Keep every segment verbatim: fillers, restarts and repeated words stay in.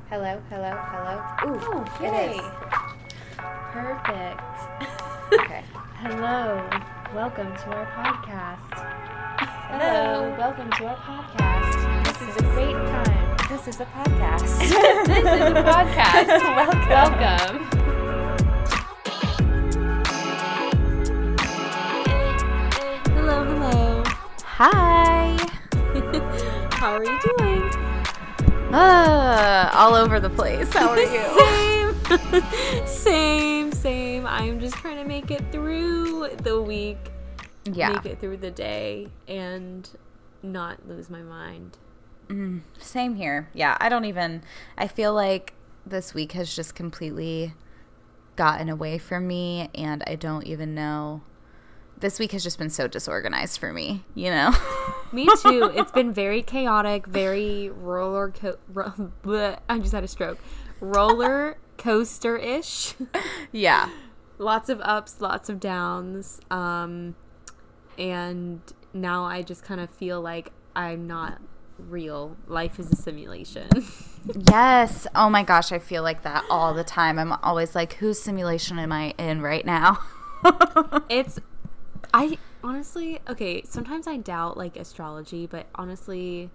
Hello, hello, hello. Ooh, Oh, it yay. is. Perfect. Okay. Hello. Welcome to our podcast. Hello. Welcome to our podcast. This is a great time. This is a podcast. This is a podcast. Welcome. Welcome. Hello, hello. Hi. How are you doing? Uh, all over the place. How are you? Same. same, same. I'm just trying to make it through the week. Yeah. Make it through the day and not lose my mind. Mm, same here. Yeah, I don't even, I feel like this week has just completely gotten away from me, and I don't even know. This week has just been so disorganized for me, you know? Me too. It's been very chaotic, very roller co- ro- bleh, I just had a stroke. Roller coaster-ish. Yeah. Lots of ups, lots of downs. Um, and now I just kind of feel like I'm not real. Life is a simulation. Yes. Oh my gosh, I feel like that all the time. I'm always like, whose simulation am I in right now? It's, I honestly, okay, sometimes I doubt like astrology, but honestly,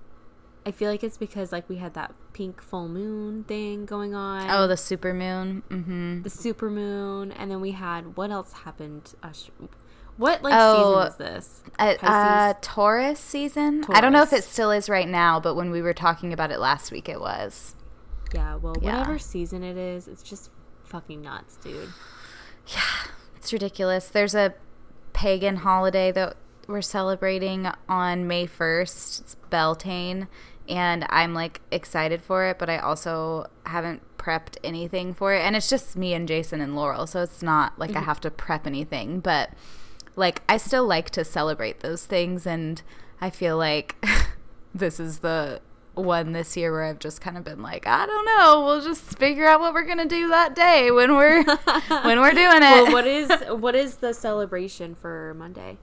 I feel like it's because like we had that pink full moon thing going on. Oh, the super moon. Mm-hmm. The super moon, and then we had, what else happened? Astro- what like Oh, season is this? Uh, Pisces? uh, Taurus season. I don't know if it Taurus. still is right now, but when we were talking about it last week, it was. Yeah, well, Yeah. whatever season it is, it's just fucking nuts, dude. Yeah, it's ridiculous. There's a pagan holiday that we're celebrating on May first. It's Beltane, and I'm like excited for it, but I also haven't prepped anything for it. And it's just me and Jason and Laurel, so it's not like I have to prep anything, but like I still like to celebrate those things, and I feel like this is the one this year where I've just kind of been like, I don't know, we'll just figure out what we're gonna do that day when we're when we're doing it. Well, what is what is the celebration for Monday?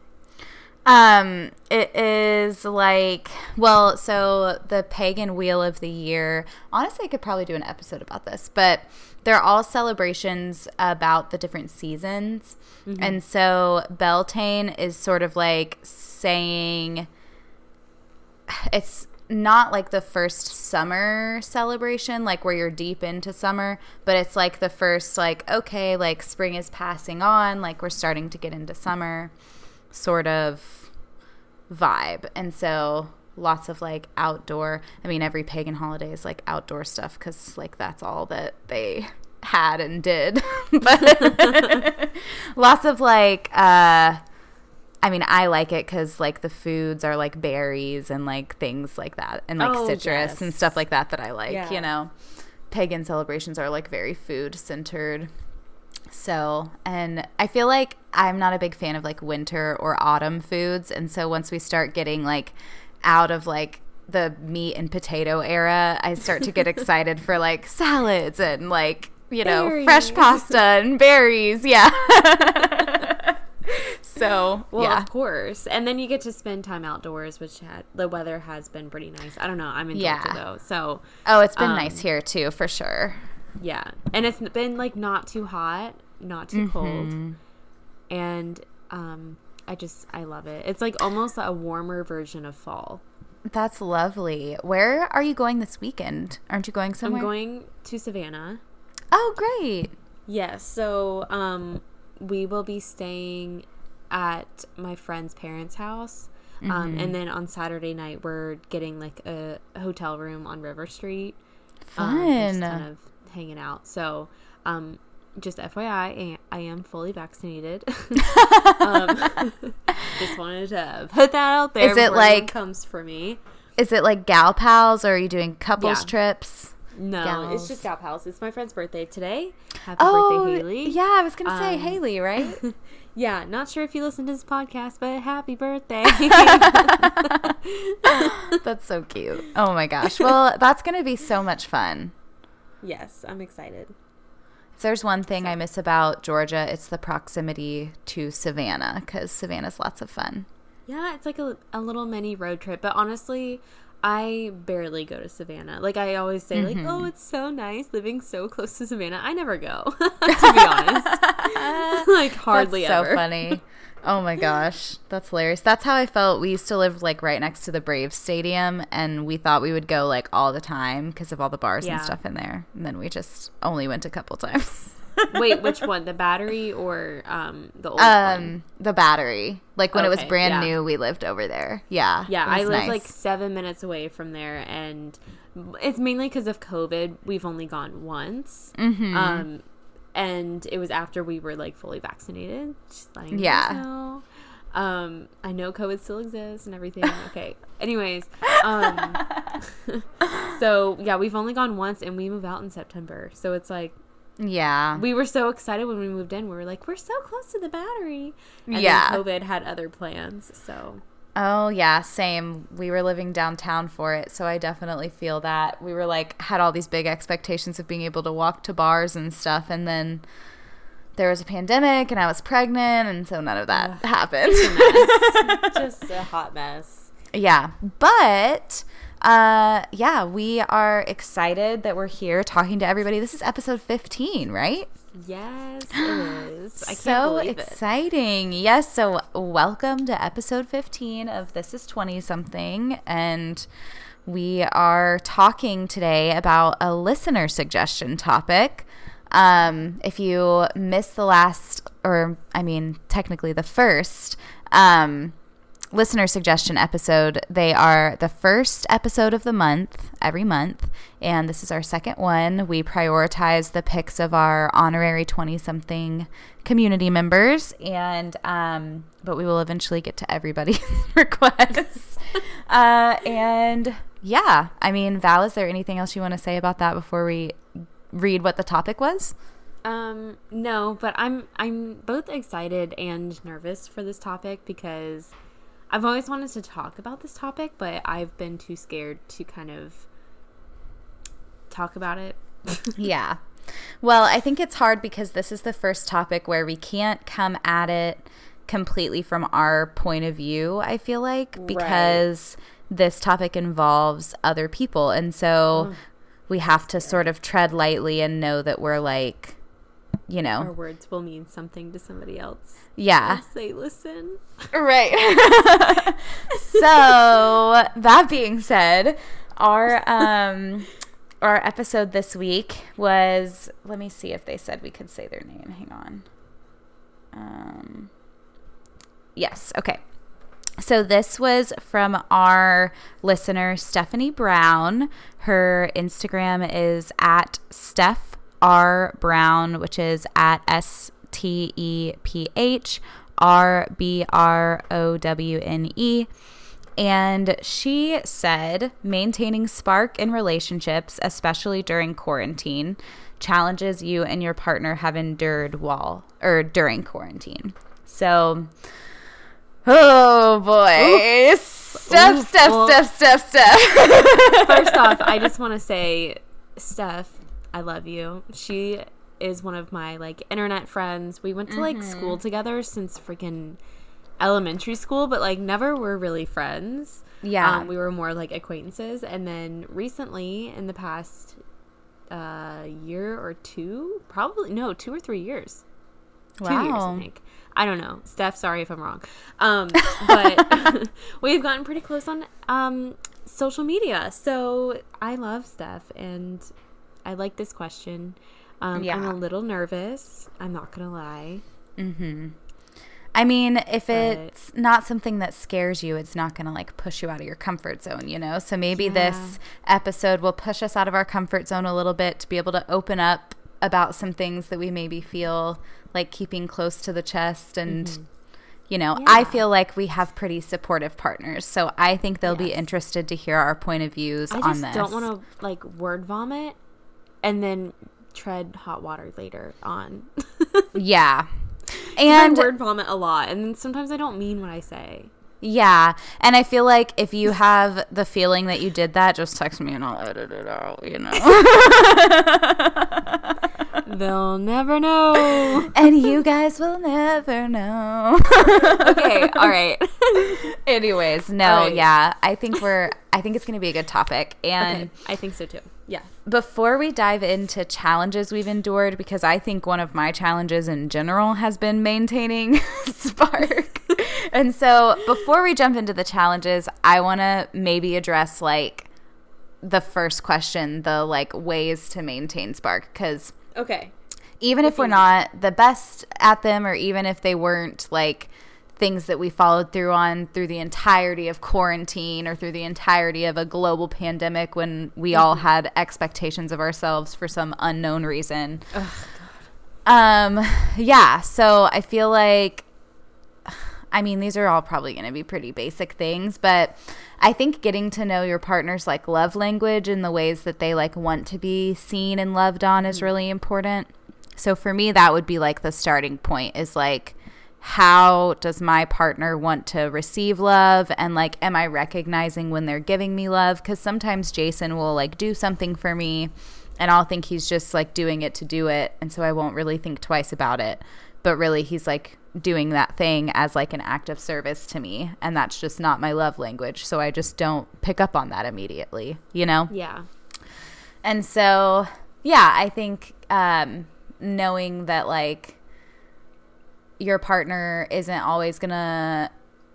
Um, it is like, well, so the pagan wheel of the year, honestly, I could probably do an episode about this, but they're all celebrations about the different seasons. Mm-hmm. And so Beltane is sort of like saying, it's not like the first summer celebration, like where you're deep into summer, but it's like the first, like, okay, like spring is passing on, like we're starting to get into summer sort of vibe. And so lots of like outdoor, I mean, every pagan holiday is like outdoor stuff because like that's all that they had and did. But lots of like uh I mean, I like it because like the foods are like berries and like things like that, and like Oh, citrus yes. and stuff like that that I like. Yeah. You know, pagan celebrations are like very food centered. So, and I feel like I'm not a big fan of like winter or autumn foods. And so once we start getting like out of like the meat and potato era, I start to get excited for like salads and like, you know, Berries. fresh pasta and berries. Yeah. So, Well, yeah. of course. And then you get to spend time outdoors, which had, the weather has been pretty nice. I don't know. I'm in Yeah. Georgia, though. So, Oh, it's been um, nice here too, for sure. yeah. And it's been, like, not too hot, not too Mm-hmm. cold. And um, I just, I love it. It's, like, almost a warmer version of fall. That's lovely. Where are you going this weekend? Aren't you going somewhere? I'm going to Savannah. Oh, great. Yes. So, um, we will be staying at my friend's parents' house. Um, Mm-hmm. and then on Saturday night, we're getting like a hotel room on River Street. Fun. Um, just kind of hanging out. So, um, just F Y I, I I am fully vaccinated. um, just wanted to put that out there. Is it before like- anyone comes for me? Is it like gal pals, or are you doing couples Yeah. trips? No, Gals. it's just Gal Pals. It's my friend's birthday today. Happy Oh, birthday, Haley. yeah, I was going to say Um, Haley, right? Yeah, not sure if you listen to this podcast, but happy birthday. That's so cute. Oh my gosh. Well, that's going to be so much fun. Yes, I'm excited. If there's one thing I miss about Georgia, it's the proximity to Savannah, because Savannah's lots of fun. Yeah, it's like a, a little mini road trip. But honestly, I barely go to Savannah. Like, I always say, mm-hmm. like, oh, it's so nice living so close to Savannah. I never go, to be honest. Like, hardly That's ever. so funny. Oh, my gosh. That's hilarious. That's how I felt. We used to live, like, right next to the Braves Stadium, and we thought we would go, like, all the time because of all the bars yeah. and stuff in there. And then we just only went a couple times. Wait, which one? The Battery or um, the old um, one? The Battery. Like, when okay, it was brand yeah. new, we lived over there. Yeah. Yeah, I live, nice. like, seven minutes away from there, and it's mainly because of COVID. We've only gone once. Mm-hmm. Um, and it was after we were, like, fully vaccinated. Just letting you yeah. guys know. Um, I know COVID still exists and everything. Okay. Anyways. Um, so, yeah, we've only gone once, and we move out in September. So it's like, yeah. we were so excited when we moved in. We were like, we're so close to the Battery. And yeah. then COVID had other plans, so. Oh, yeah, same. We were living downtown for it, so I definitely feel that. We were, like, had all these big expectations of being able to walk to bars and stuff, and then there was a pandemic, and I was pregnant, and so none of that Ugh, happened. Just a, just a hot mess. Yeah, but... Uh, yeah, we are excited that we're here talking to everybody. This is episode fifteen, right? Yes, it is. I can't so believe exciting. It. Yes, so welcome to episode fifteen of This is twenty-something, and we are talking today about a listener suggestion topic. Um, if you missed the last, or I mean, technically the first, um, listener suggestion episode, they are the first episode of the month, every month, and this is our second one. We prioritize the picks of our honorary twenty-something community members, and um, but we will eventually get to everybody's requests. uh, and yeah, I mean, Val, is there anything else you want to say about that before we read what the topic was? Um, no, but I'm I'm both excited and nervous for this topic because I've always wanted to talk about this topic, but I've been too scared to kind of talk about it. Yeah. Well, I think it's hard because this is the first topic where we can't come at it completely from our point of view, I feel like, because right. this topic involves other people. And so oh, we have to sort of tread lightly and know that we're like, you know, our words will mean something to somebody else. Yeah. Once they listen. Right. So that being said, our um our episode this week was, let me see if they said we could say their name. Hang on. Um yes, okay. So this was from our listener Stephanie Brown. Her Instagram is at Steph R Brown, which is at S T E P H R B R O W N E. And she said, maintaining spark in relationships, especially during quarantine, challenges you and your partner have endured while or during quarantine. So, oh boy. Oof. Steph, Oof. Steph, well, Steph, Steph, Steph. First off, I just want to say, Steph, I love you. She is one of my, like, internet friends. We went to, like, mm-hmm. school together since freaking elementary school, but, like, never were really friends. Yeah. Um, we were more, like, acquaintances. And then recently, in the past uh, year or two, probably, no, two or three years. Wow. Two years, I think. I don't know. Steph, sorry if I'm wrong. Um, but we've gotten pretty close on um, social media. So I love Steph, and I like this question. Um, yeah. I'm a little nervous. I'm not going to lie. Mm-hmm. I mean, if but, it's not something that scares you, it's not going to, like, push you out of your comfort zone, you know? So maybe yeah. this episode will push us out of our comfort zone a little bit to be able to open up about some things that we maybe feel like keeping close to the chest. And, mm-hmm. you know, yeah. I feel like we have pretty supportive partners. So I think they'll yes. be interested to hear our point of views I on this. I just don't want to, like, word vomit and then tread hot water later on. Yeah. And I word vomit a lot, and sometimes I don't mean what I say. Yeah. And I feel like if you have the feeling that you did that, just text me and I'll edit it out, you know. They'll never know. And you guys will never know. Okay, all right. Anyways, no, right. yeah. I think we're I think it's going to be a good topic. And okay, I think so too. Yeah. Before we dive into challenges we've endured, because I think one of my challenges in general has been maintaining spark. And so before we jump into the challenges, I want to maybe address like the first question, the like ways to maintain spark, because okay, even if we're not the best at them, or even if they weren't like things that we followed through on through the entirety of quarantine or through the entirety of a global pandemic when we mm-hmm. all had expectations of ourselves for some unknown reason. Oh, God. Um, yeah, so I feel like, I mean, these are all probably going to be pretty basic things, but I think getting to know your partner's like love language and the ways that they like want to be seen and loved on is really important. So for me, that would be like the starting point is like, how does my partner want to receive love? And like, am I recognizing when they're giving me love? Because sometimes Jason will like do something for me and I'll think he's just like doing it to do it. And so I won't really think twice about it. But really he's like doing that thing as like an act of service to me. And that's just not my love language. So I just don't pick up on that immediately, you know? Yeah. And so, yeah, I think um, knowing that like, your partner isn't always gonna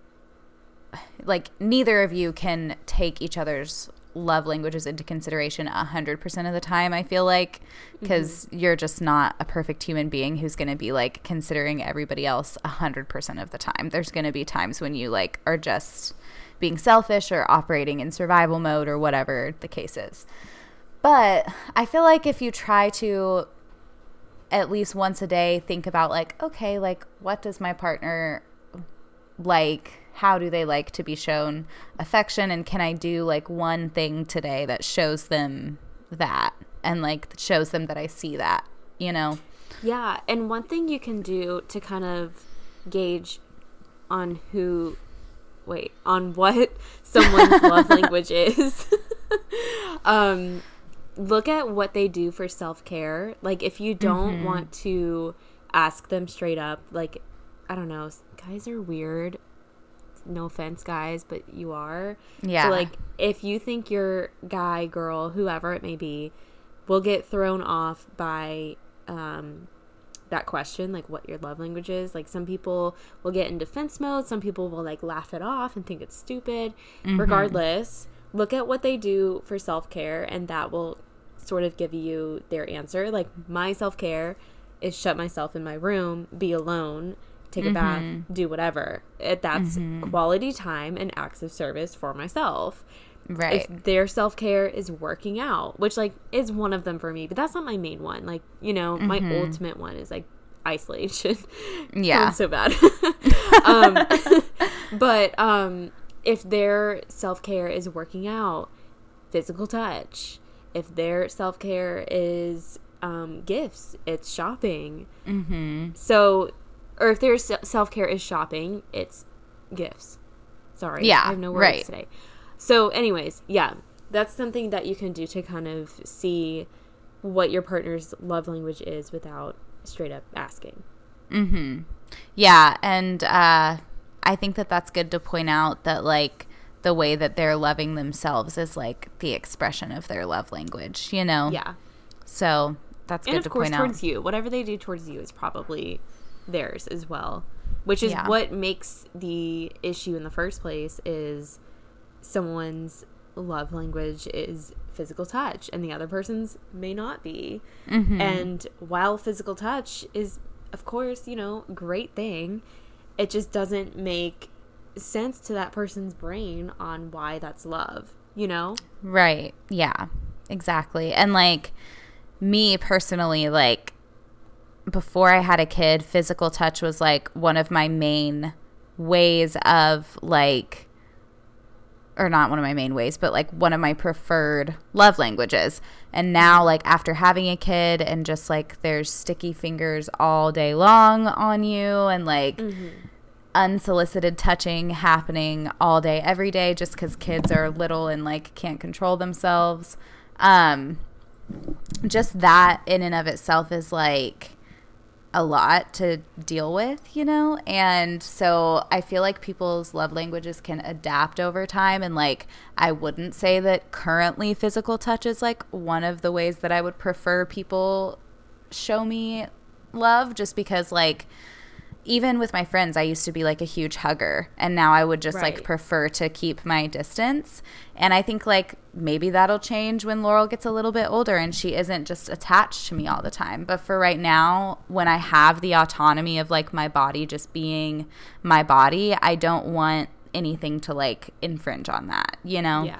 like neither of you can take each other's love languages into consideration a hundred percent of the time, I feel like, because mm-hmm. you're just not a perfect human being who's gonna be like considering everybody else a hundred percent of the time. There's gonna be times when you like are just being selfish or operating in survival mode or whatever the case is. But I feel like if you try to at least once a day think about like, okay, like what does my partner like? How do they like to be shown affection? And can I do like one thing today that shows them that and like shows them that I see that, you know? Yeah. And one thing you can do to kind of gauge on who, wait, on what someone's love language is, um, look at what they do for self-care. Like, if you don't mm-hmm. want to ask them straight up, like, I don't know, guys are weird. No offense, guys, but you are. Yeah. So, like, if you think your guy, girl, whoever it may be, will get thrown off by um, that question, like, what your love language is. Like, some people will get in defense mode. Some people will, like, laugh it off and think it's stupid. Mm-hmm. Regardless, look at what they do for self-care, and that will sort of give you their answer. Like, my self-care is shut myself in my room, be alone, take mm-hmm. a bath, do whatever. It, that's mm-hmm. quality time and acts of service for myself. Right. If their self-care is working out, which, like, is one of them for me, but that's not my main one. Like, you know, mm-hmm. my ultimate one is, like, isolation. Yeah. Sounds so bad. um, but um, if their self-care is working out, physical touch. If their self-care is um, gifts, it's shopping. Mm-hmm. So, or if their self-care is shopping, it's gifts. Sorry. Yeah, I have no words right. today. So, anyways, yeah, that's something that you can do to kind of see what your partner's love language is without straight up asking. Mm-hmm. Yeah, and uh, I think that that's good to point out that, like, the way that they're loving themselves is like the expression of their love language, you know? Yeah. So that's good to point out. And of course, towards you, whatever they do towards you is probably theirs as well, which is yeah. what makes the issue in the first place is someone's love language is physical touch and the other person's may not be. Mm-hmm. And while physical touch is, of course, you know, great thing, it just doesn't make sense to that person's brain on why that's love, you know? Right. Yeah, exactly. And like me personally, like before I had a kid, physical touch was like one of my main ways of like, or not one of my main ways, but like one of my preferred love languages. And now like after having a kid and just like there's sticky fingers all day long on you and like mm-hmm. unsolicited touching happening all day, every day, just because kids are little and like can't control themselves. Um, just that in and of itself is like a lot to deal with, you know? And so I feel like people's love languages can adapt over time. And like, I wouldn't say that currently physical touch is like one of the ways that I would prefer people show me love, just because like, even with my friends, I used to be like a huge hugger, and now I would just right. like prefer to keep my distance. And I think like maybe that'll change when Laurel gets a little bit older and she isn't just attached to me all the time. But for right now, when I have the autonomy of like my body just being my body, I don't want anything to like infringe on that, you know? Yeah.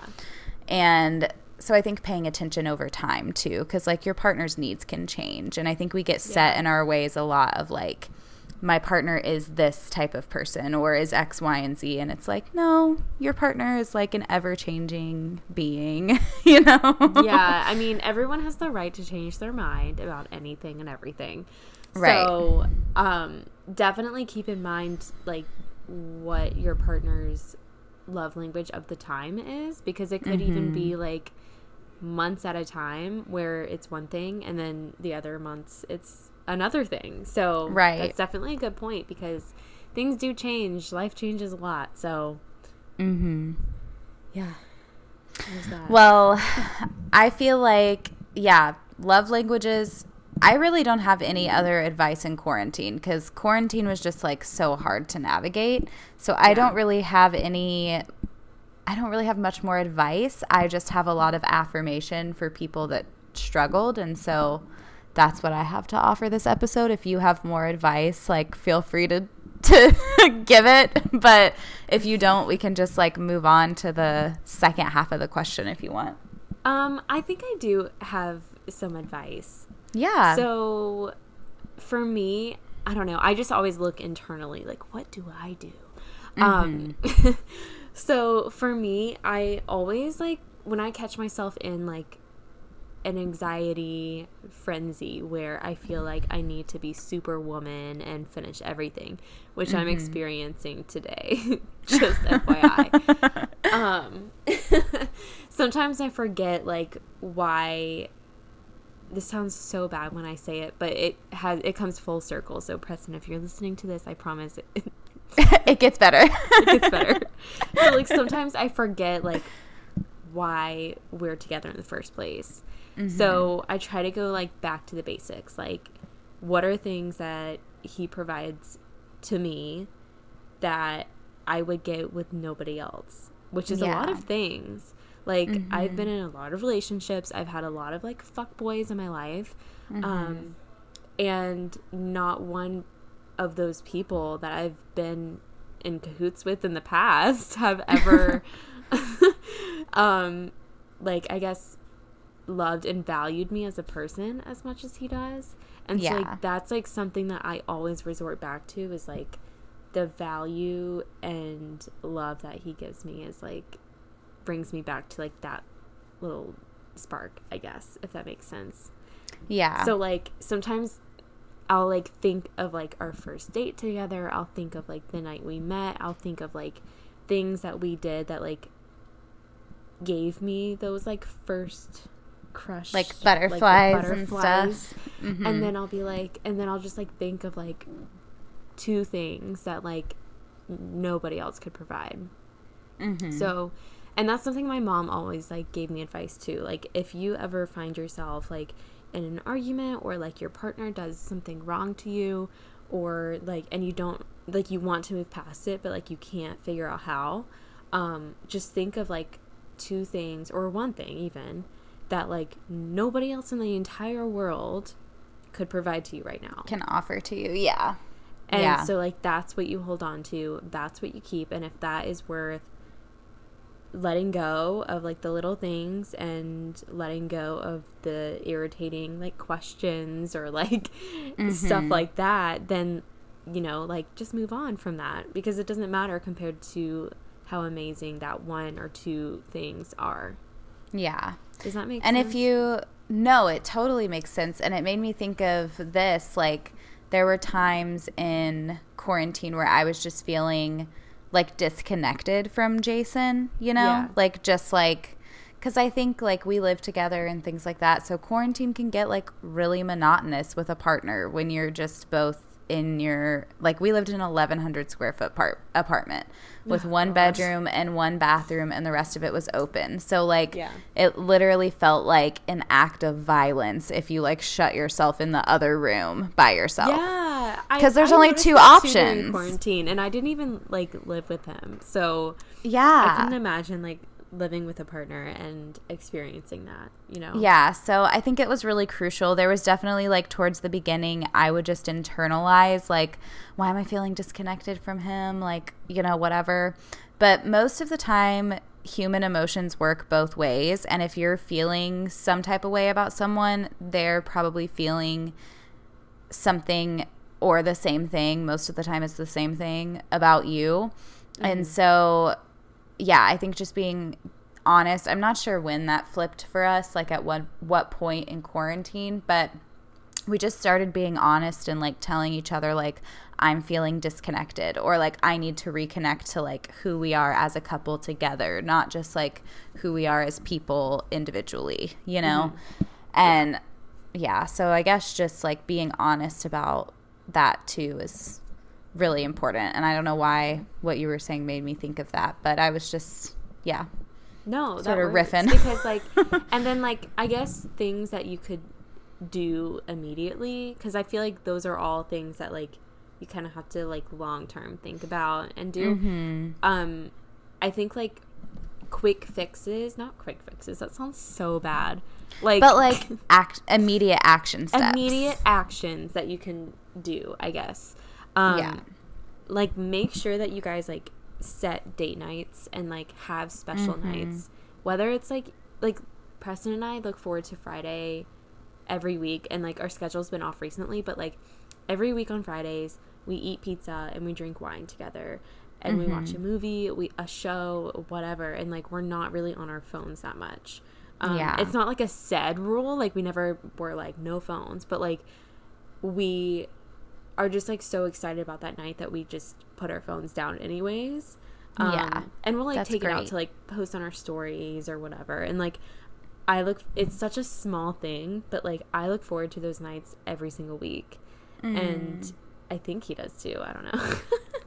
And so I think paying attention over time too, because like your partner's needs can change. And I think we get set yeah. in our ways a lot of like, my partner is this type of person or is X, Y, and Z. And it's like, no, your partner is like an ever-changing being, you know? Yeah, I mean, everyone has the right to change their mind about anything and everything. Right. So um, definitely keep in mind, like, what your partner's love language of the time is, because it could mm-hmm. even be, like, months at a time where it's one thing and then the other months it's another thing. So right. that's definitely a good point, because things do change. Life changes a lot. So mm-hmm. yeah. There's that. Well, I feel like, yeah, love languages, I really don't have any other advice in quarantine, because quarantine was just like so hard to navigate. So I yeah. don't really have any, I don't really have much more advice. I just have a lot of affirmation for people that struggled. And so that's what I have to offer this episode. If you have more advice, like, feel free to to give it. But if you don't, we can just like move on to the second half of the question if you want. Um, I think I do have some advice. Yeah. So for me, I don't know. I just always look internally, like, what do I do? Mm-hmm. Um, so for me, I always like, when I catch myself in like an anxiety frenzy where I feel like I need to be superwoman and finish everything, which mm-hmm. I'm experiencing today, just F Y I. um, sometimes I forget like why. This sounds so bad when I say it, but it has it comes full circle. So Preston, if you're listening to this, I promise it, it gets better. It gets better. So like sometimes I forget like why we're together in the first place. Mm-hmm. So I try to go like back to the basics. Like, what are things that he provides to me that I would get with nobody else? Which is yeah. a lot of things. Like, mm-hmm. I've been in a lot of relationships. I've had a lot of like fuck boys in my life. Mm-hmm. Um, and not one of those people that I've been in cahoots with in the past have ever, um, like, I guess, loved and valued me as a person as much as he does. And yeah. so like that's like something that I always resort back to, is like the value and love that he gives me is like brings me back to like that little spark, I guess, if that makes sense. Yeah. So like sometimes I'll like think of like our first date together. I'll think of like the night we met. I'll think of like things that we did that like gave me those like first crush, like butterflies, like butterflies. and stuff. Mm-hmm. And then I'll be like, and then I'll just like think of like two things that like nobody else could provide. Mm-hmm. So, and that's something my mom always like gave me advice to. Like, if you ever find yourself like in an argument, or like your partner does something wrong to you, or like, and you don't like, you want to move past it, but like you can't figure out how, um, just think of like two things, or one thing even, that like nobody else in the entire world could provide to you right now, can offer to you. Yeah. And yeah. so like that's what you hold on to, that's what you keep. And if that is worth letting go of like the little things, and letting go of the irritating like questions, or like mm-hmm. stuff like that, then, you know, like just move on from that, because it doesn't matter compared to how amazing that one or two things are. Yeah. Does that make and sense? And if you, no, it totally makes sense. And it made me think of this, like there were times in quarantine where I was just feeling like disconnected from Jason, you know, yeah. like just like, because I think like we live together and things like that. So quarantine can get like really monotonous with a partner when you're just both in your, like we lived in an eleven hundred square foot part, apartment with oh, one gosh. bedroom and one bathroom, and the rest of it was open. So like yeah. it literally felt like an act of violence if you like shut yourself in the other room by yourself. Yeah, because there's I only two options. Quarantine, and I didn't even like live with him, so yeah, I couldn't imagine like living with a partner and experiencing that, you know? Yeah, so I think it was really crucial. There was definitely like towards the beginning, I would just internalize like, why am I feeling disconnected from him? Like, you know, whatever. But most of the time, human emotions work both ways. And if you're feeling some type of way about someone, they're probably feeling something or the same thing. Most of the time, it's the same thing about you. Mm-hmm. And so yeah, I think just being honest. I'm not sure when that flipped for us, like at what what point in quarantine, but we just started being honest and like telling each other like, I'm feeling disconnected, or like I need to reconnect to like who we are as a couple together, not just like who we are as people individually, you know? Mm-hmm. And yeah. yeah, so I guess just like being honest about that too is really important. And I don't know why what you were saying made me think of that, but I was just yeah no sort of works. riffing because like and then like I guess things that you could do immediately, because I feel like those are all things that like you kind of have to like long term think about and do. Mm-hmm. um I think like quick fixes not quick fixes that sounds so bad, like but like act immediate action steps immediate actions that you can do, I guess. Um, yeah. Like, make sure that you guys, like, set date nights and, like, have special mm-hmm. nights. Whether it's, like, like, Preston and I look forward to Friday every week. And, like, our schedule's been off recently. But, like, every week on Fridays, we eat pizza and we drink wine together. And mm-hmm. we watch a movie, we a show, whatever. And, like, we're not really on our phones that much. Um, yeah. It's not, like, a said rule. Like, we never were, like, no phones. But, like, we are just like so excited about that night that we just put our phones down anyways. Um, yeah. And we'll like take great. it out to like post on our stories or whatever. And like, I look, it's such a small thing, but like I look forward to those nights every single week. Mm. And I think he does too. I don't know.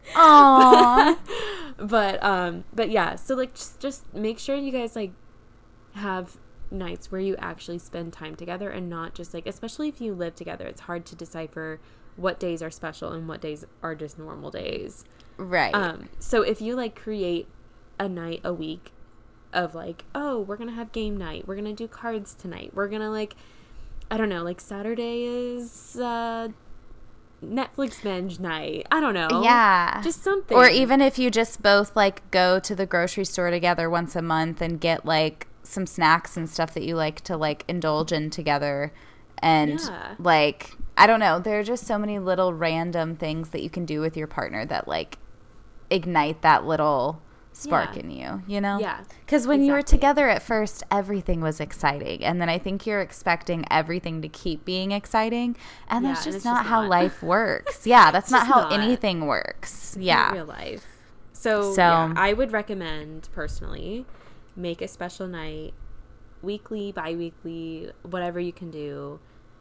Aww. but, but, um, but yeah, so like just, just make sure you guys like have nights where you actually spend time together and not just like, especially if you live together, it's hard to decipher what days are special and what days are just normal days. Right. Um, so if you like create a night a week of like, oh, we're going to have game night. We're going to do cards tonight. We're going to like, I don't know, like Saturday is uh, Netflix binge night. I don't know. Yeah. Just something. Or even if you just both like go to the grocery store together once a month and get like some snacks and stuff that you like to like indulge in together. And yeah. like, I don't know, there are just so many little random things that you can do with your partner that like ignite that little spark yeah. in you, you know? Yeah. Because when exactly. you were together at first, everything was exciting. And then I think you're expecting everything to keep being exciting. And yeah, that's just and not just how not. life works. Yeah, that's not how not. anything works. It's yeah. not real life. So, so yeah, I would recommend personally make a special night weekly, bi-weekly, whatever you can do.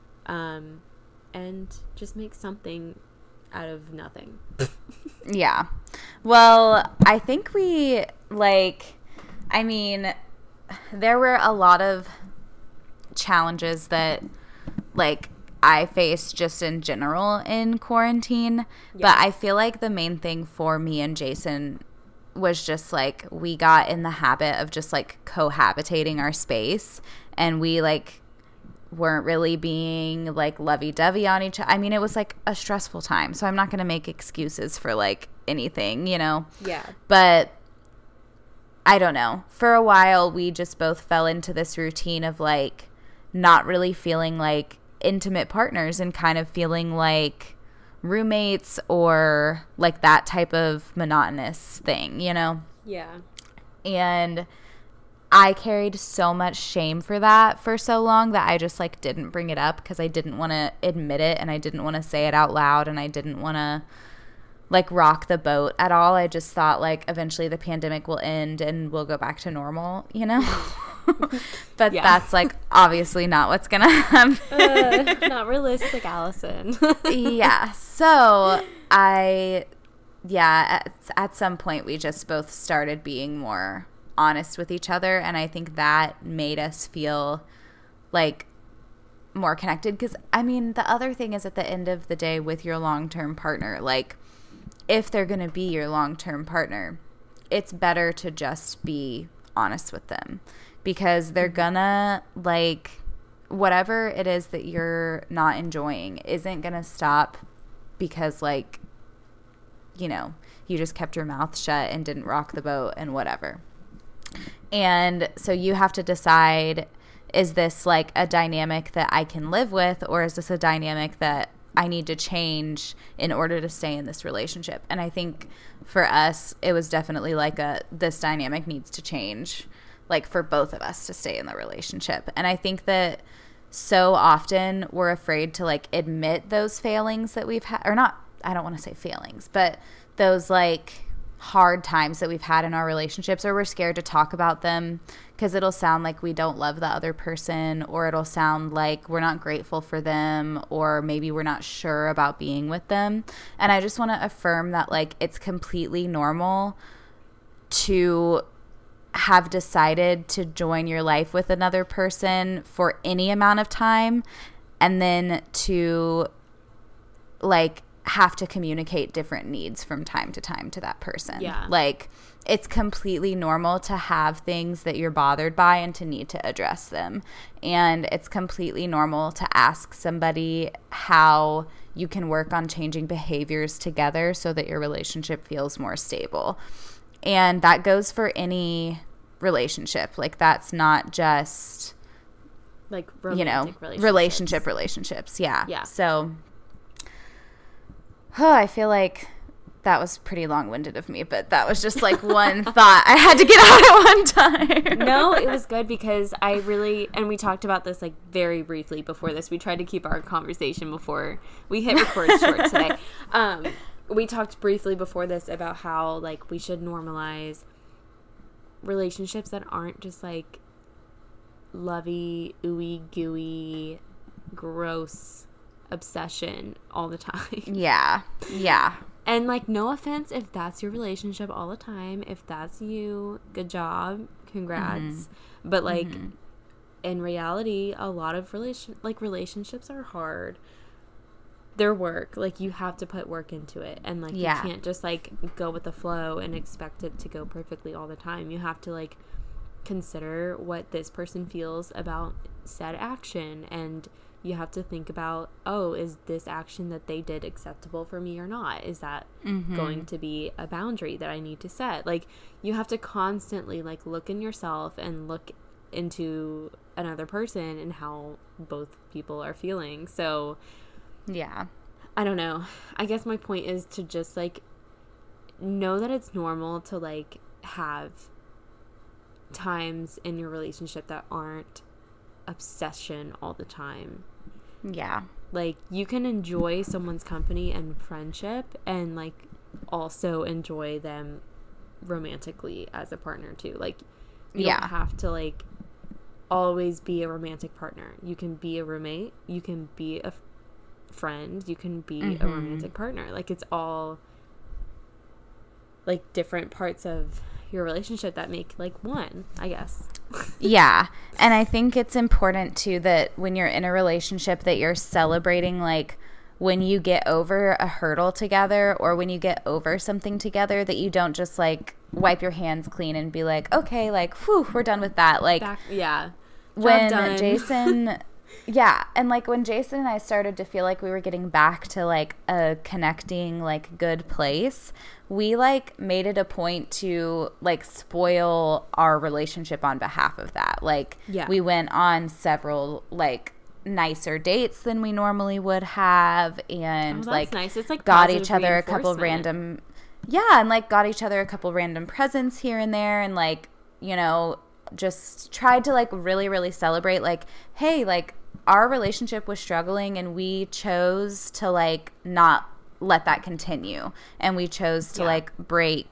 Um, and just make something out of nothing. Yeah. Well, I think we, like, I mean, there were a lot of challenges that, like, I faced just in general in quarantine. Yeah. But I feel like the main thing for me and Jason was just, like, we got in the habit of just, like, cohabitating our space. And we, like, weren't really being like lovey-dovey on each other. I mean, it was like a stressful time, so I'm not going to make excuses for like anything, you know? Yeah. But I don't know. For a while, we just both fell into this routine of like not really feeling like intimate partners and kind of feeling like roommates or like that type of monotonous thing, you know? Yeah. And I carried so much shame for that for so long that I just like didn't bring it up because I didn't want to admit it and I didn't want to say it out loud and I didn't want to like rock the boat at all. I just thought like eventually the pandemic will end and we'll go back to normal, you know? But Yeah. that's like obviously not what's gonna happen. uh, not realistic, Allison. Yeah. So I, yeah, at, at some point we just both started being more honest with each other. And I think that made us feel like more connected. Because, I mean, the other thing is at the end of the day with your long-term partner, like if they're going to be your long-term partner, it's better to just be honest with them. Because they're gonna, like, whatever it is that you're not enjoying isn't gonna stop because, like, you know, you just kept your mouth shut and didn't rock the boat and whatever. And so you have to decide, is this, like, a dynamic that I can live with, or is this a dynamic that I need to change in order to stay in this relationship? And I think for us, it was definitely like a, this dynamic needs to change, like for both of us to stay in the relationship. And I think that so often we're afraid to like admit those failings that we've had, or not, I don't want to say failings, but those like hard times that we've had in our relationships, or we're scared to talk about them because it'll sound like we don't love the other person, or it'll sound like we're not grateful for them, or maybe we're not sure about being with them. And I just want to affirm that like it's completely normal to have decided to join your life with another person for any amount of time, and then to like have to communicate different needs from time to time to that person. Yeah. Like it's completely normal to have things that you're bothered by and to need to address them. And it's completely normal to ask somebody how you can work on changing behaviors together so that your relationship feels more stable. And that goes for any relationship. Like that's not just like you romantic know relationships. relationship relationships. Yeah. Yeah. So oh, I feel like that was pretty long-winded of me, but that was just like one thought I had to get out at one time. No, it was good because I really, and we talked about this like very briefly before this. We tried to keep our conversation before we hit record short today. Um, we talked briefly before this about how like we should normalize relationships that aren't just like lovey, ooey, gooey, gross obsession all the time. Yeah. Yeah. And like, no offense if that's your relationship all the time. If that's you, good job, congrats. Mm-hmm. But like, mm-hmm. in reality, a lot of relation like relationships are hard. They're work. Like you have to put work into it, and like yeah. you can't just like go with the flow and expect it to go perfectly all the time. You have to like consider what this person feels about said action, and you have to think about, oh, is this action that they did acceptable for me or not? Is that mm-hmm. going to be a boundary that I need to set? Like you have to constantly like look in yourself and look into another person and how both people are feeling. So yeah, I don't know. I guess my point is to just like know that it's normal to like have times in your relationship that aren't obsession all the time. Yeah. Like you can enjoy someone's company and friendship and like also enjoy them romantically as a partner too. Like you yeah. don't have to like always be a romantic partner. You can be a roommate, you can be a f- friend, you can be mm-hmm. a romantic partner. Like it's all like different parts of your relationship that make like one, I guess. Yeah. And I think it's important too that when you're in a relationship that you're celebrating like when you get over a hurdle together or when you get over something together, that you don't just like wipe your hands clean and be like, okay, like whew, we're done with that. Like Back, yeah. Job when done. Jason yeah, and like when Jason and I started to feel like we were getting back to like a connecting like good place, we like made it a point to like spoil our relationship on behalf of that. Like yeah. we went on several like nicer dates than we normally would have, and oh, like nice. It's like got each other a couple random yeah, and like got each other a couple random presents here and there, and like, you know, just tried to like really really celebrate like, hey, like our relationship was struggling and we chose to like not let that continue, and we chose to yeah. like break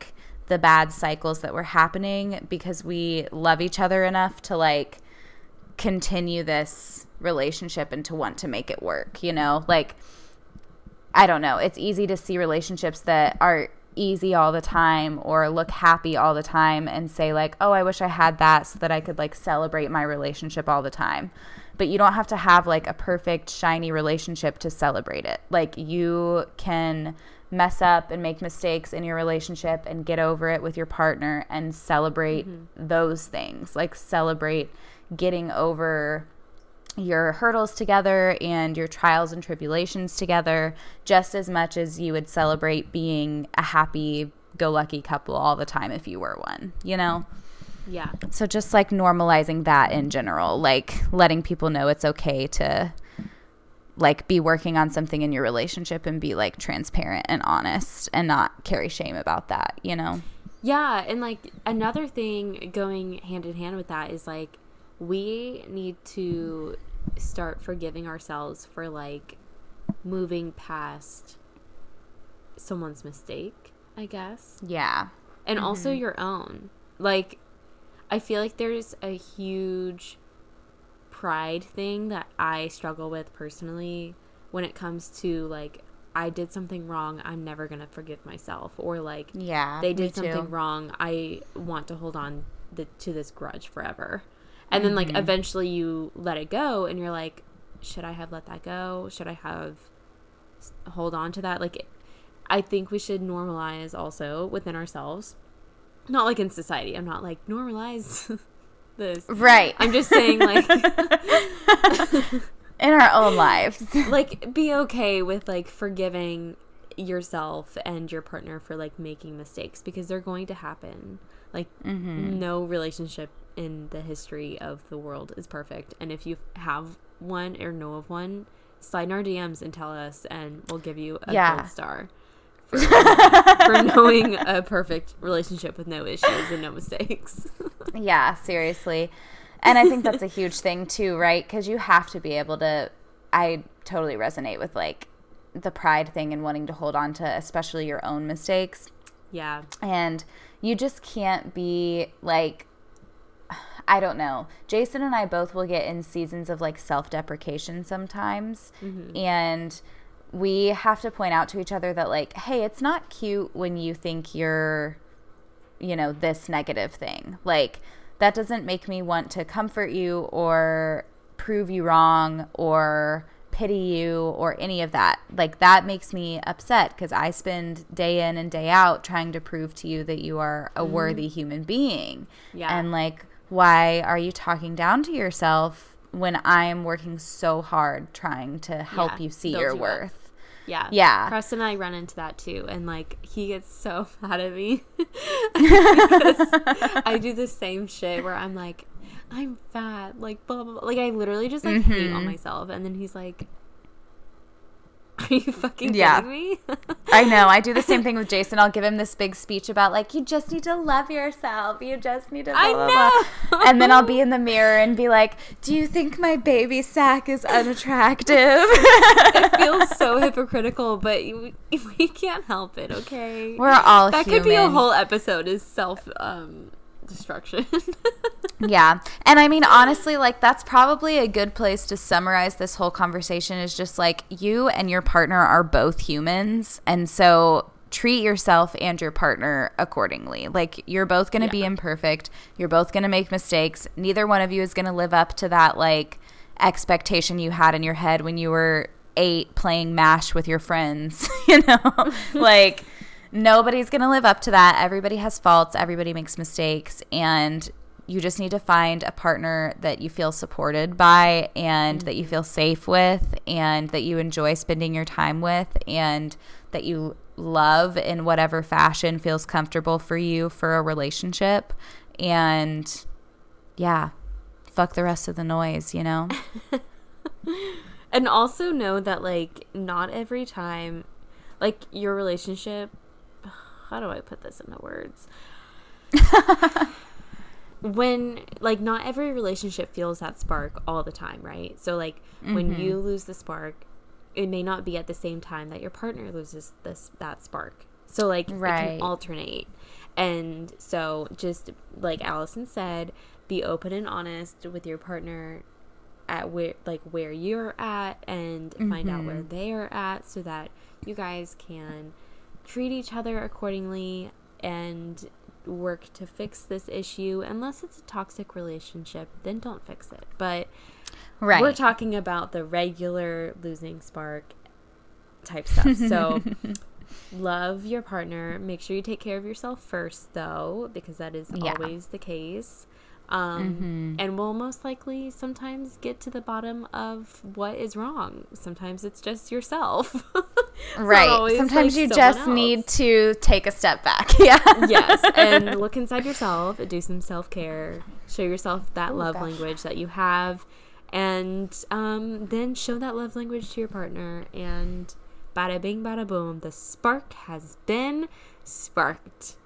the bad cycles that were happening because we love each other enough to like continue this relationship and to want to make it work, you know? Like, I don't know. It's easy to see relationships that are easy all the time or look happy all the time and say like, oh, I wish I had that so that I could like celebrate my relationship all the time. But you don't have to have like a perfect shiny relationship to celebrate it. Like, you can mess up and make mistakes in your relationship and get over it with your partner and celebrate mm-hmm. those things. Like, celebrate getting over your hurdles together and your trials and tribulations together just as much as you would celebrate being a happy-go-lucky couple all the time if you were one, you know? Yeah. So just like normalizing that in general, like letting people know it's okay to like be working on something in your relationship and be like transparent and honest and not carry shame about that, you know? Yeah. And like another thing going hand in hand with that is like, we need to start forgiving ourselves for like moving past someone's mistake, I guess. Yeah. And mm-hmm. also your own. Like, I feel like there's a huge pride thing that I struggle with personally when it comes to like, I did something wrong, I'm never gonna forgive myself, or like, yeah, they did me something too. wrong, I want to hold on the, to this grudge forever. And then like mm-hmm. eventually you let it go and you're like, should I have let that go? Should I have hold on to that? Like, I think we should normalize also within ourselves, not like in society. I'm not like normalize this. Right. I'm just saying like in our own lives, like be okay with like forgiving yourself and your partner for like making mistakes, because they're going to happen. Like mm-hmm. no relationship in the history of the world is perfect. And if you have one or know of one, slide in our D Ms and tell us, and we'll give you a yeah. gold star for, for knowing a perfect relationship with no issues and no mistakes. Yeah, seriously. And I think that's a huge thing too, right? Because you have to be able to, I totally resonate with like the pride thing and wanting to hold on to especially your own mistakes. Yeah. And you just can't be like, I don't know. Jason and I both will get in seasons of like self-deprecation sometimes. Mm-hmm. And we have to point out to each other that like, hey, it's not cute when you think you're, you know, this negative thing. Like, that doesn't make me want to comfort you or prove you wrong or pity you or any of that. Like, that makes me upset because I spend day in and day out trying to prove to you that you are a mm-hmm. worthy human being. Yeah. And like, why are you talking down to yourself when I'm working so hard trying to help yeah, you see your you worth? Up. Yeah. Yeah. Preston and I run into that too. And like, he gets so mad at me because I do the same shit where I'm like, I'm fat, like blah, blah, blah. Like, I literally just like mm-hmm. hate on myself. And then he's like, are you fucking yeah. kidding me? I know. I do the same thing with Jason. I'll give him this big speech about like, you just need to love yourself. You just need to blah, I blah, know. Blah. And then I'll be in the mirror and be like, do you think my baby sack is unattractive? It feels so hypocritical, but we, we can't help it, okay? We're all that human. Could be a whole episode is self um destruction. Yeah. And I mean, honestly, like, that's probably a good place to summarize this whole conversation is just like, you and your partner are both humans. And so treat yourself and your partner accordingly. Like, you're both going to yeah. be imperfect. You're both going to make mistakes. Neither one of you is going to live up to that, like, expectation you had in your head when you were eight playing MASH with your friends, you know? Like, nobody's going to live up to that. Everybody has faults. Everybody makes mistakes. And you just need to find a partner that you feel supported by and mm-hmm. that you feel safe with and that you enjoy spending your time with and that you love in whatever fashion feels comfortable for you for a relationship. And yeah, fuck the rest of the noise, you know? And also know that, like, not every time, like, your relationship, how do I put this into words? When, like, not every relationship feels that spark all the time, right? So, like, mm-hmm. when you lose the spark, it may not be at the same time that your partner loses this that spark. So, like, right. it can alternate. And so just like Allison said, be open and honest with your partner at where like where you're at, and mm-hmm. find out where they are at, so that you guys can treat each other accordingly and work to fix this issue. Unless it's a toxic relationship, then don't fix it. But right. we're talking about the regular losing spark type stuff. So love your partner. Make sure you take care of yourself first, though, because that is yeah. always the case. Um, mm-hmm. And we'll most likely sometimes get to the bottom of what is wrong. Sometimes it's just yourself. Right. Sometimes like you just else. need to take a step back. Yeah. Yes. And look inside yourself, do some self-care, show yourself that Ooh, love gosh. language that you have, and um, then show that love language to your partner, and bada bing, bada boom, the spark has been sparked.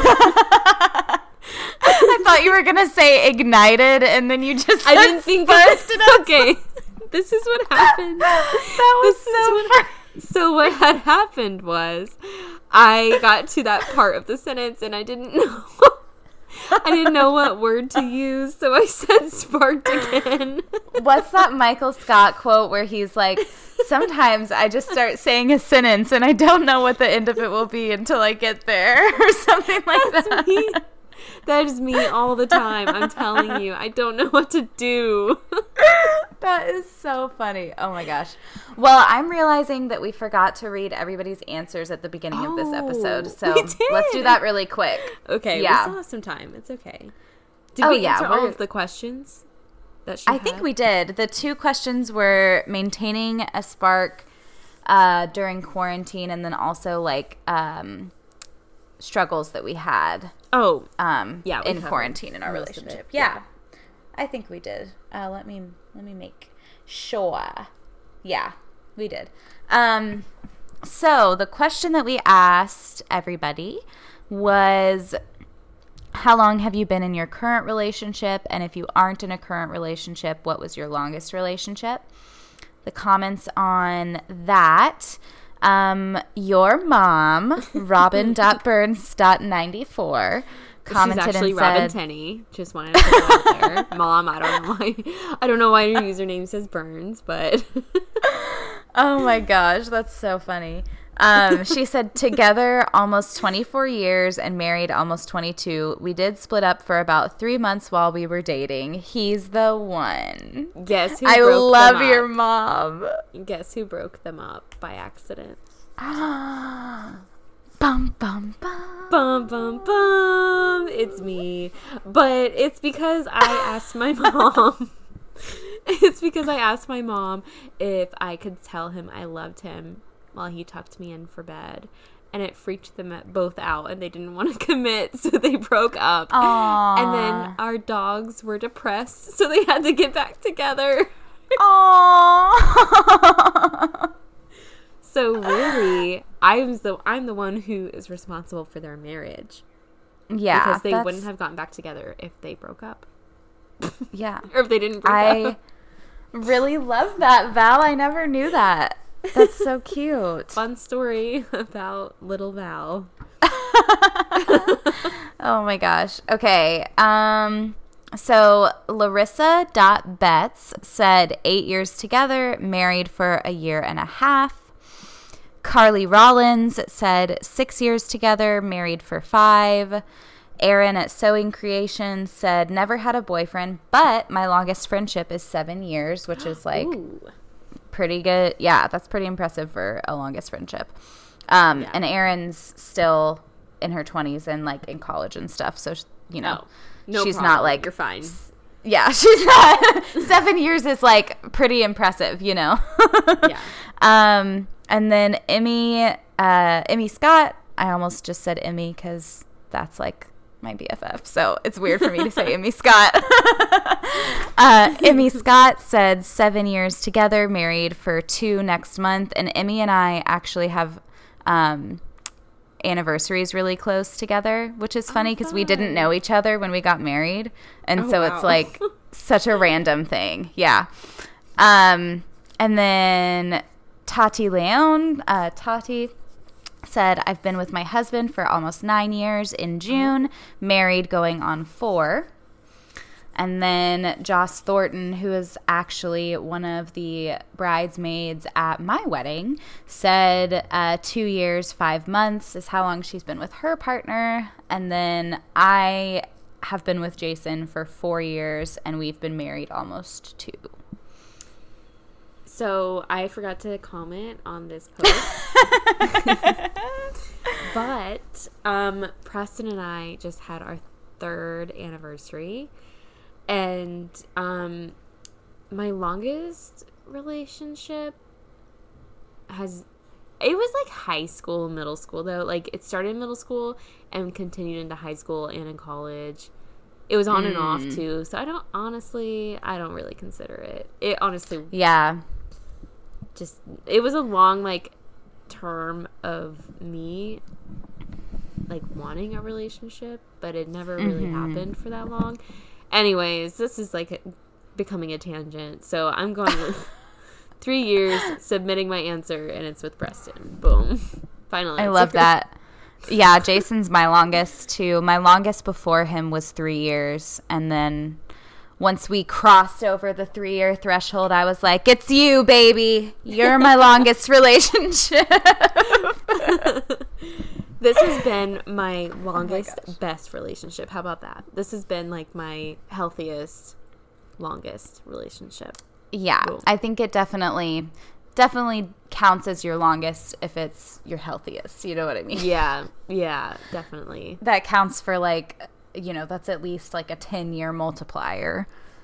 I thought you were gonna say ignited, and then you just I didn't think it. Okay, this is what happened. That was this so what, so what had happened was I got to that part of the sentence and I didn't know I didn't know what word to use, so I said sparked again. What's that Michael Scott quote where he's like, sometimes I just start saying a sentence and I don't know what the end of it will be until I get there, or something like That's that. Me. That is me all the time. I'm telling you, I don't know what to do. That is so funny. Oh my gosh. Well, I'm realizing that we forgot to read everybody's answers at the beginning oh, of this episode. So let's do that really quick. Okay. Yeah. We still have some time. It's okay. Did oh, we yeah, answer all of the questions that she I had? think we did. The two questions were maintaining a spark uh, during quarantine, and then also like um, struggles that we had. Oh, um, yeah, in quarantine in our relationship. Yeah. yeah, I think we did. Uh, let me let me make sure. Yeah, we did. Um, so the question that we asked everybody was, how long have you been in your current relationship? And if you aren't in a current relationship, what was your longest relationship? The comments on that. Um, your mom, Robin dot Burns dot ninety-four, commented She's actually and Robin said, Tenney. Just wanted to put it out there. Mom, I don't know why. I don't know why your username says Burns, but oh my gosh, that's so funny. Um, she said, together almost twenty-four years and married almost twenty-two. We did split up for about three months while we were dating. He's the one. Guess who I broke love them up? your mom. Guess who broke them up by accident? bum, bum, bum. Bum, bum, bum. It's me. But it's because I asked my mom. It's because I asked my mom if I could tell him I loved him while he tucked me in for bed, and it freaked them both out, and they didn't want to commit, so they broke up. Aww. And then our dogs were depressed, so they had to get back together. Aww. So really, I'm the I'm the one who is responsible for their marriage. Yeah, because they wouldn't have gotten back together if they broke up. Yeah, or if they didn't break I up. I really love that, Val. I never knew that. That's so cute. Fun story about little Val. Oh my gosh. Okay. Um, so Larissa dot Betts said eight years together, married for a year and a half. Carly Rollins said six years together, married for five. Erin at Sewing Creations said never had a boyfriend, but my longest friendship is seven years, which is like Ooh. pretty good. Yeah, that's pretty impressive for a longest friendship. Um, yeah. And Erin's still in her twenties and like in college and stuff. So, you know, oh, no she's problem. not like, you're fine. Yeah, she's not. Seven years is like pretty impressive, you know? Yeah. Um, and then Emmy, uh, Emmy Scott, I almost just said Emmy because that's like my B F F. So it's weird for me to say Emmy Scott. uh, Emmy Scott said seven years together, married for two next month. And Emmy and I actually have um, anniversaries really close together, which is funny because oh, we didn't know each other when we got married. And oh, so wow. it's like such a random thing. Yeah. Um, and then Tati Leon, uh, Tati said, I've been with my husband for almost nine years in June, married going on four. And then Joss Thornton, who is actually one of the bridesmaids at my wedding, said uh, two years, five months is how long she's been with her partner. And then I have been with Jason for four years, and we've been married almost two. So I forgot to comment on this post. But um, Preston and I just had our third anniversary. And um, my longest relationship has, it was like high school, middle school though. Like it started in middle school and continued into high school and in college. It was on mm. and off too. So I don't, honestly, I don't really consider it. It honestly. Yeah. Just, it was a long like term of me like wanting a relationship, but it never really mm-hmm. happened for that long. Anyways, this is like becoming a tangent. So I'm going with three years, submitting my answer, and it's with Preston. Boom. Final answer. I love that. Yeah, Jason's my longest too. My longest before him was three years. And then once we crossed over the three-year threshold, I was like, it's you, baby. You're my longest relationship. This has been my longest, oh my best relationship. How about that? This has been like my healthiest, longest relationship. Yeah, Boom. I think it definitely, definitely counts as your longest if it's your healthiest. You know what I mean? Yeah, yeah, definitely. That counts for like, you know, that's at least like a ten-year multiplier.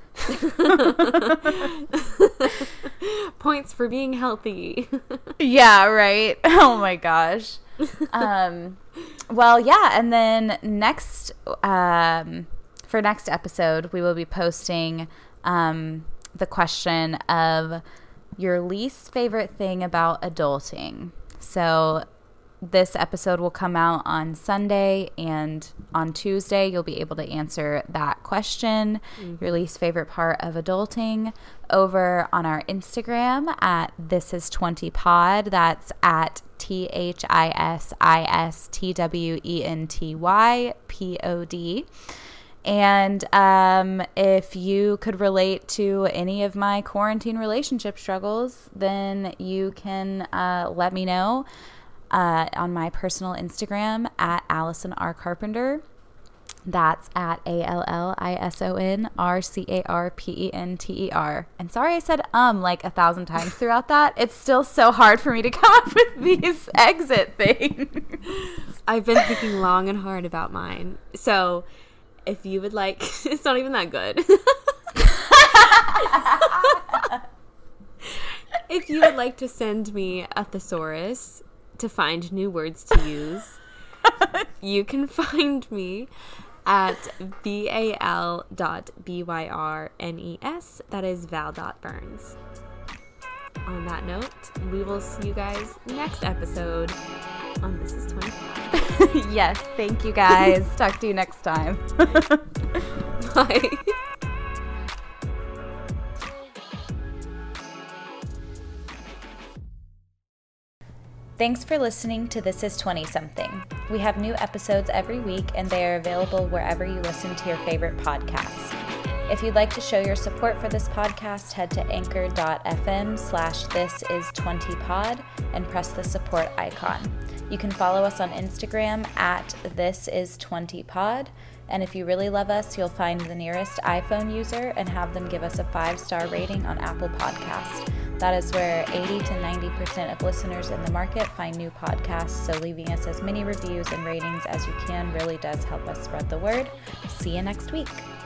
Points for being healthy. Yeah, right. Oh my gosh. um well yeah and then next um for next episode we will be posting um the question of your least favorite thing about adulting. So this episode will come out on Sunday, and on Tuesday you'll be able to answer that question, mm-hmm. your least favorite part of adulting, over on our Instagram at This Is twenty Pod. That's at T H I S I S T W E N T Y P O D. And um, if you could relate to any of my quarantine relationship struggles, then you can uh, let me know uh, on my personal Instagram at Allison R. Carpenter. That's at A L L I S O N R C A R P E N T E R. And sorry I said um like a thousand times throughout that. It's still so hard for me to come up with these exit things. I've been thinking long and hard about mine. So if you would like, it's not even that good. If you would like to send me a thesaurus to find new words to use, you can find me at val dot byrnes. That is val.burns. On that note, we will see you guys next episode on This Is twenty-five. Yes, thank you guys. Talk to you next time. Bye. Thanks for listening to This Is twenty-something. We have new episodes every week, and they are available wherever you listen to your favorite podcasts. If you'd like to show your support for this podcast, head to anchor.fm slash this is 20pod and press the support icon. You can follow us on Instagram at this is 20pod. And if you really love us, you'll find the nearest iPhone user and have them give us a five-star rating on Apple Podcasts. That is where eighty to ninety percent of listeners in the market find new podcasts, so leaving us as many reviews and ratings as you can really does help us spread the word. See you next week.